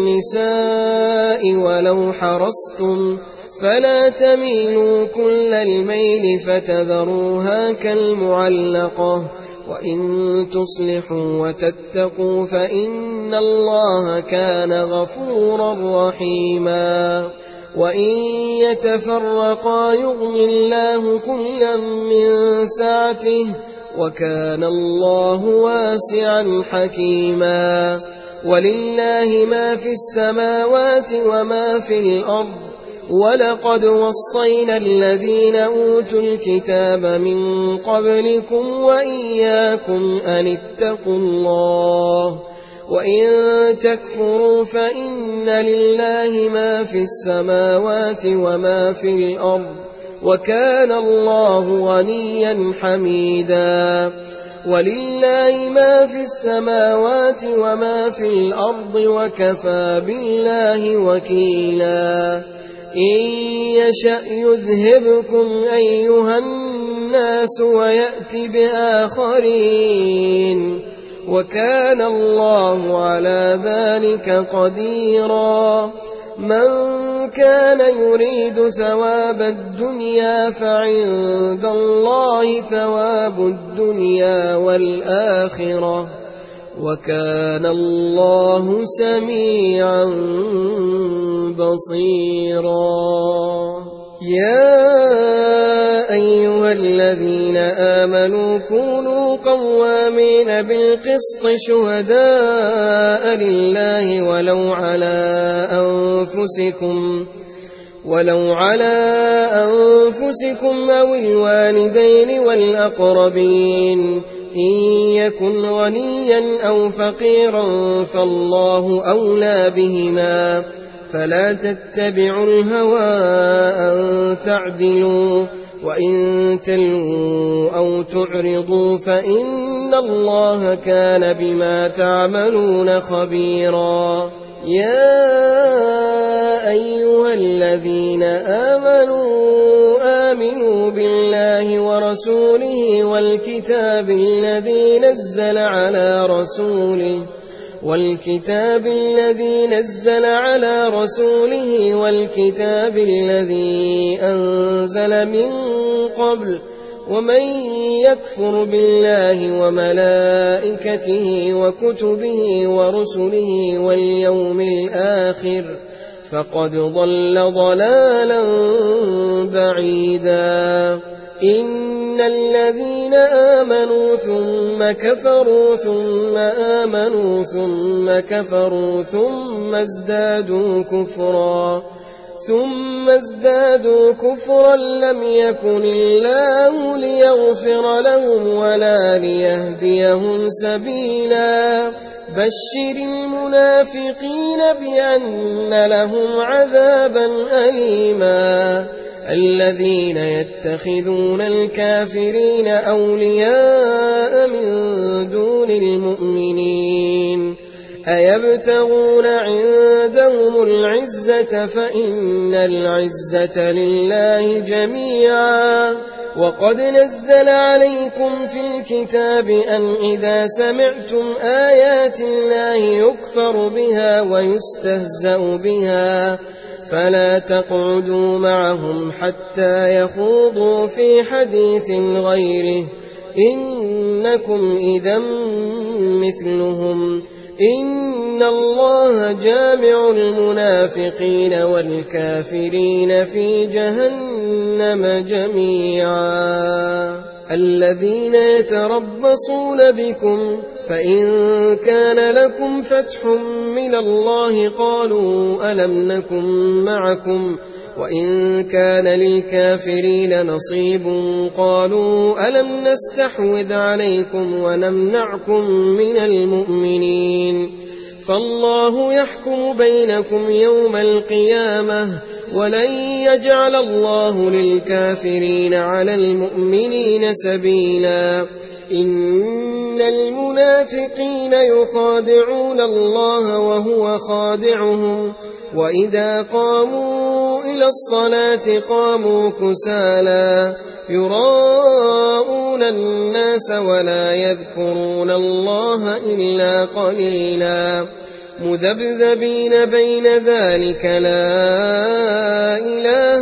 S2: النساء ولو حرصتم فلا تميلوا كل الميل فتذروها كالمعلقة وإن تصلحوا وتتقوا فإن الله كان غفورا رحيما وإن يتفرقا يغن الله كلا من سعته وكان الله واسعا حكيما ولله ما في السماوات وما في الأرض ولقد وصينا الذين أوتوا الكتاب من قبلكم وإياكم أن اتقوا الله وإن تكفروا فإن لله ما في السماوات وما في الأرض وكان الله غنيا حميدا ولله ما في السماوات وما في الأرض وكفى بالله وكيلا إن يشأ يذهبكم أيها الناس ويأت بآخرين وكان الله على ذلك قديرا من كان يريد ثواب الدنيا فعند الله ثواب الدنيا والآخرة وكان الله سميعا بصيرا يا أيها الذين آمنوا كونوا قوامين بالقسط شهداء لله ولو على أنفسكم ولو على أنفسكم أو الوالدين والأقربين إن يكن غنيا أو فقيرا فالله أولى بهما فلا تتبعوا الهوى أن تعدلوا وإن تلووا أو تعرضوا فإن الله كان بما تعملون خبيرا يا أيها الذين آمنوا آمنوا بالله ورسوله والكتاب الذي نزل على رسوله والكتاب الذي نزل على رسوله والكتاب الذي أنزل من قبل ومن يكفر بالله وملائكته وكتبه ورسله واليوم الآخر فقد ضل ضلالا بعيدا. إن الذين آمنوا ثم كفروا ثم آمنوا ثم كفروا ثم ازدادوا كفرا ثم ازدادوا كفرا لم يكن الله ليغفر لهم ولا ليهديهم سبيلا. بشر المنافقين بأن لهم عذابا أليما. الذين يتخذون الكافرين أولياء من دون المؤمنين أيبتغون عندهم العزة فإن العزة لله جميعا. وقد نزل عليكم في الكتاب أن إذا سمعتم آيات الله يكفر بها ويستهزأ بها فلا تقعدوا معهم حتى يخوضوا في حديث غيره إنكم إذا مثلهم. إن الله جامع المنافقين والكافرين في جهنم جميعا. الذين يتربصون بكم فإن كان لكم فتح من الله قالوا ألم نكن معكم وإن كان للكافرين نصيب قالوا ألم نستحوذ عليكم ونمنعكم من المؤمنين. فالله يحكم بينكم يوم القيامة ولن يجعل الله للكافرين على المؤمنين سبيلا. إن المنافقين يخادعون الله وهو خادعهم وإذا قاموا إلى الصلاة قاموا كسالى يراءون الناس ولا يذكرون الله إلا قليلا. مذبذبين بين ذلك لا إله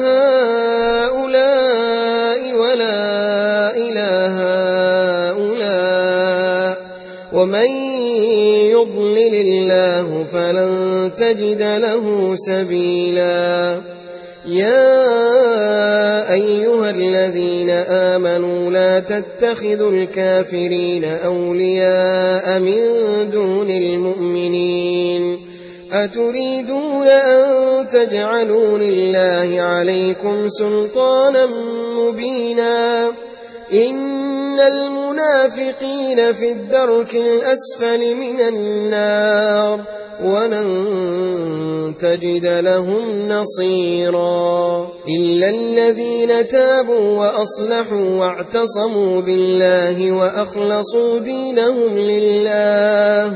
S2: هؤلاء ولا إله هؤلاء ومن يضلل الله فلن تجد له سبيلا. يا أيها الذين آمنوا لا تتخذوا الكافرين أولياء من دون المؤمنين أتريدون أن تجعلوا لله عليكم سلطانا مبينا. إن المنافقين في الدرك الأسفل من النار ولن تجد لهم نصيرا إلا الذين تابوا وأصلحوا واعتصموا بالله وأخلصوا دينهم لله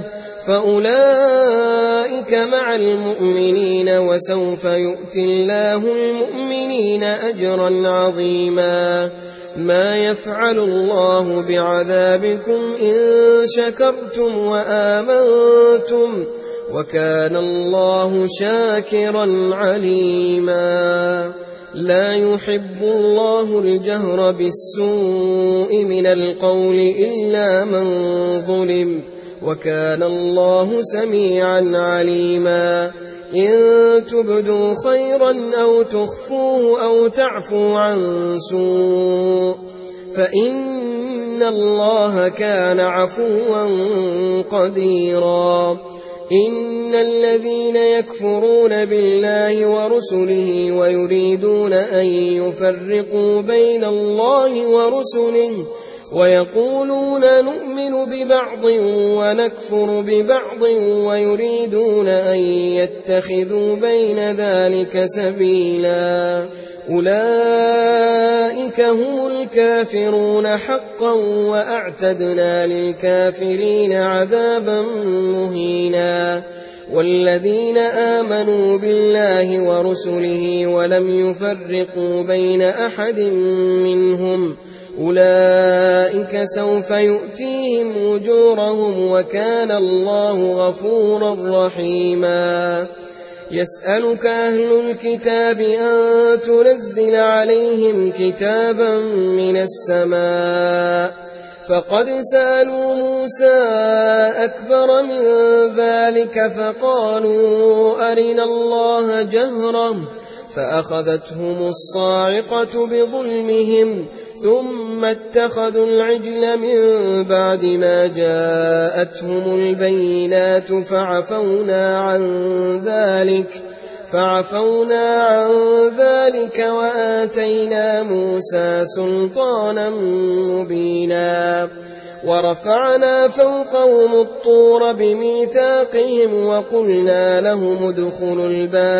S2: فأولئك مع المؤمنين وسوف يؤتي الله المؤمنين أجرا عظيما. ما يفعل الله بعذابكم إن شكرتم وآمنتم وكان الله شاكرا عليما. لا يحب الله الجهر بالسوء من القول إلا من ظلم وكان الله سميعا عليما. إن تبدوا خيرا أو تخفوه أو تعفوا عن سوء فإن الله كان عفوا قديرا. إن الذين يكفرون بالله ورسله ويريدون أن يفرقوا بين الله ورسله ويقولون نؤمن ببعض ونكفر ببعض ويريدون أن يتخذوا بين ذلك سبيلا أولئك هم الكافرون حقا وأعتدنا للكافرين عذابا مهينا. والذين آمنوا بالله ورسله ولم يفرقوا بين أحد منهم أولئك سوف يؤتيهم أجورهم وكان الله غفورا رحيما. يسألك أهل الكتاب أن تنزل عليهم كتابا من السماء فقد سألوا موسى أكبر من ذلك فقالوا أرنا الله جهرا فأخذتهم الصاعقة بظلمهم ثم اتخذوا العجل من بعد ما جاءتهم البينات فعفونا عن ذلك فعفونا عن ذلك وآتينا موسى سلطانا مبينا ورفعنا فوقهم الطور بميثاقهم وقلنا لهم ادخلوا الباب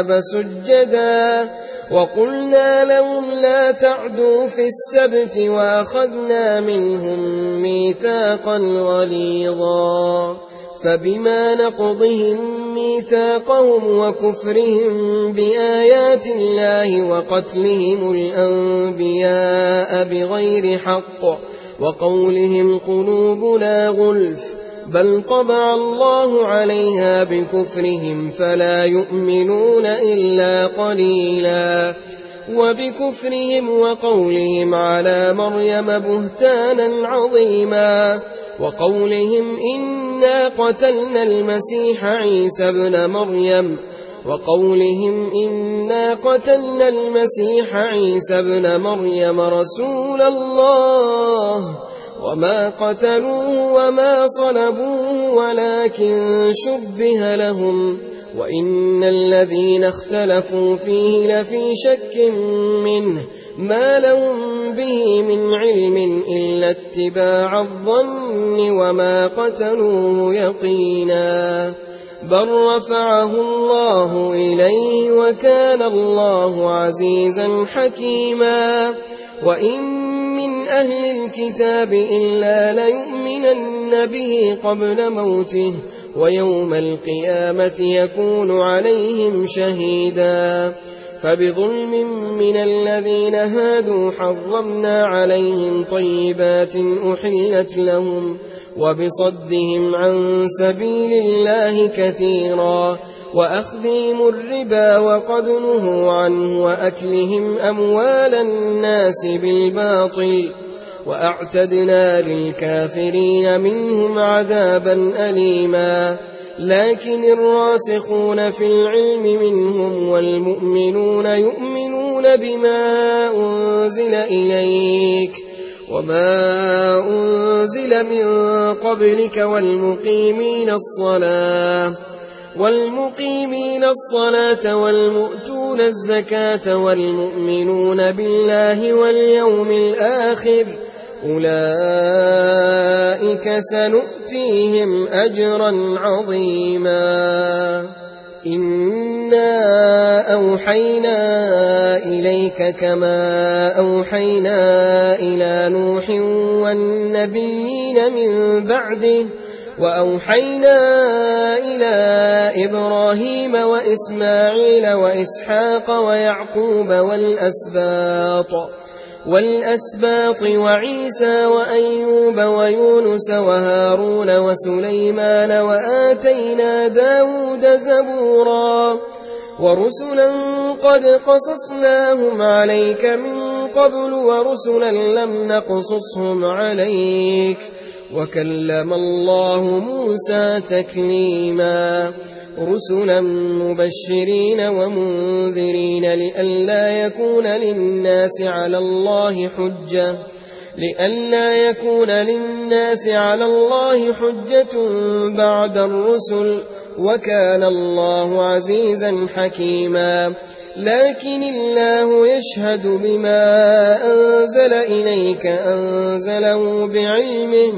S2: سجدا وقلنا لهم لا تعدوا في السبت وأخذنا منهم ميثاقا غليظا فبما نقضهم ميثاقهم وكفرهم بآيات الله وقتلهم الأنبياء بغير حق وقولهم قلوبنا غلف بل طبع الله عليها بكفرهم فلا يؤمنون إلا قليلا وبكفرهم وقولهم على مريم بهتانا عظيما وقولهم إنا قتلنا المسيح عيسى ابن مريم وقولهم إنا قتلنا المسيح عيسى ابن مريم رسول الله وما قتلوه وما صلبوه ولكن شبه لهم وإن الذين اختلفوا فيه لفي شك منه ما لهم به من علم إلا اتباع الظن وما قتلوه يقينا بل رفعه الله إليه وكان الله عزيزا حكيما وإن من أهل الكتاب إلا ليؤمنن به قبل موته ويوم القيامة يكون عليهم شهيدا فبظلم من الذين هادوا حرمنا عليهم طيبات أحلت لهم وبصدهم عن سبيل الله كثيرا وأخذهم الربا وقد نهوا عنه وأكلهم أموال الناس بالباطل وأعتدنا للكافرين منهم عذابا أليما لكن الراسخون في العلم منهم والمؤمنون يؤمنون بما أنزل إليك وما أنزل من قبلك والمقيمين الصلاة والمقيمين الصلاة والمؤتون الزكاة والمؤمنون بالله واليوم الآخر أولئك سنؤتيهم أجرا عظيما إنا أوحينا إليك كما أوحينا إلى نوح والنبيين من بعده وأوحينا إلى إبراهيم وإسماعيل وإسحاق ويعقوب والأسباط والأسباط وعيسى وأيوب ويونس وهارون وسليمان وآتينا داود زبورا ورسلا قد قصصناهم عليك من قبل ورسلا لم نقصصهم عليك وكلم الله موسى تكليما رسلا مبشرين ومنذرين لئلا يكون للناس على الله حجة لئلا يكون للناس على الله حجة بعد الرسل وكان الله عزيزا حكيما لكن الله يشهد بما أنزل إليك أنزله بعلمه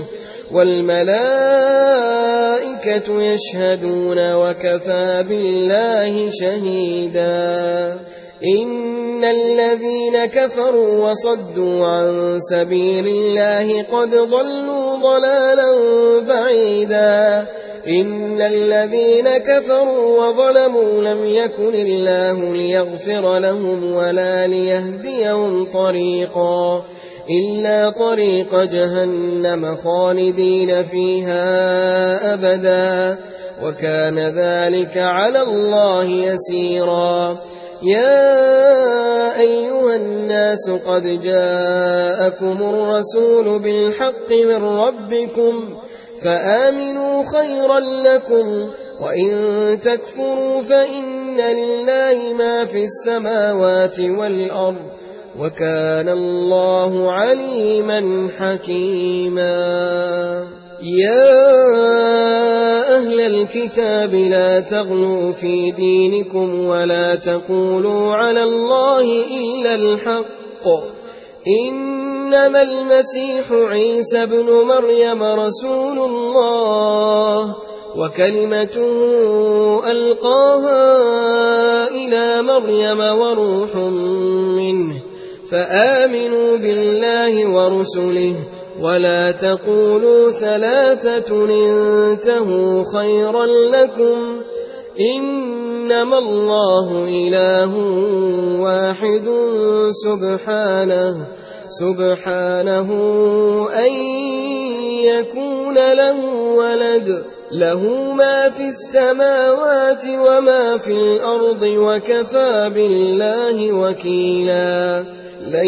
S2: والملائكة يشهدون وكفى بالله شهيدا إن الذين كفروا وصدوا عن سبيل الله قد ضلوا ضلالا بعيدا إن الذين كفروا وظلموا لم يكن الله ليغفر لهم ولا ليهديهم طريقا إلا طريق جهنم خالدين فيها أبدا وكان ذلك على الله يسيرا. يا أيها الناس قد جاءكم الرسول بالحق من ربكم فآمنوا خيرا لكم، وإن تكفروا فإن لله ما في السماوات والأرض، وكان الله عليما حكيما. يا أهل الكتاب لا تغلوا في دينكم ولا تقولوا على الله إلا الحق، إنما المسيح عيسى ابن مريم رسول الله وكلمته ألقاها إلى مريم وروح منه، فآمنوا بالله ورسله ولا تقولوا ثلاثة انتهوا خيرا لكم، إنما الله إله واحد سبحانه سبحانه أن يكون له ولد، له ما في السماوات وما في الأرض وكفى بالله وكيلا. لن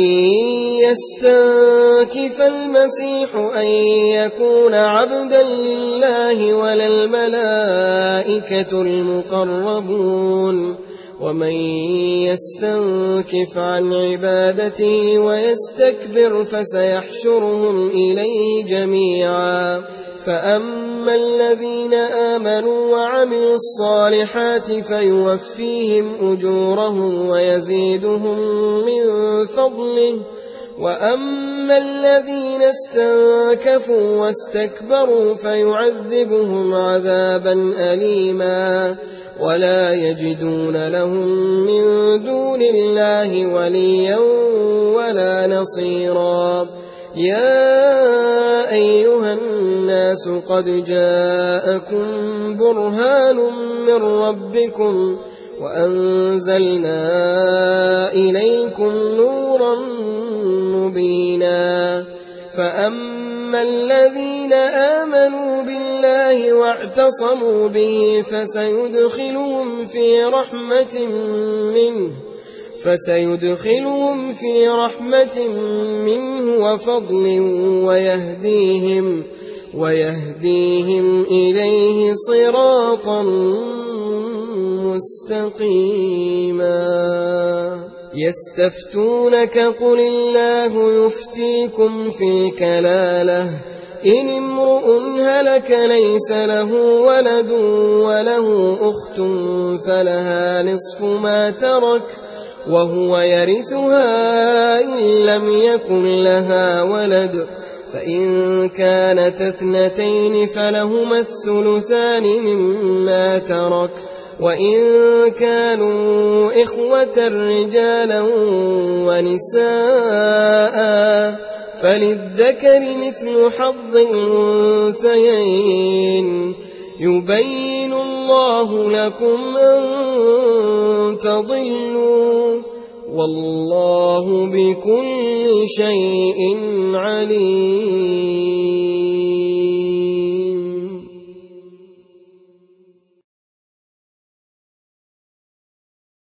S2: يستنكف المسيح أن يكون عبدا لله ولا الملائكة المقربون، ومن يستنكف عن عبادته ويستكبر فسيحشرهم إليه جميعا. فأما الذين آمنوا وعملوا الصالحات فيوفيهم أجورهم ويزيدهم من فضله، وأما الذين استنكفوا واستكبروا فيعذبهم عذابا أليما ولا يجدون لهم من دون الله وليا ولا نصيرا. يا أيها الناس قد جاءكم برهان من ربكم وأنزلنا إليكم نورا مبينا. فأما الذين آمنوا بالله واعتصموا به فسيدخلهم في رحمة منه فسيدخلهم في رحمة منه وفضل ويهديهم ويهديهم إليه صراطا مستقيما. يستفتونك قل الله يفتيكم في الكلالة إن امرؤ هلك ليس له ولد وله أخت فلها نصف ما ترك وهو يرثها إن لم يكن لها ولد، فإن كانت اثنتين فلهما الثلثان مما ترك، وإن كانوا إخوة رجالا ونساء فللذكر مثل حظ الأنثيين. يبين الله لكم أن تضلوا والله بكل شيء عليم.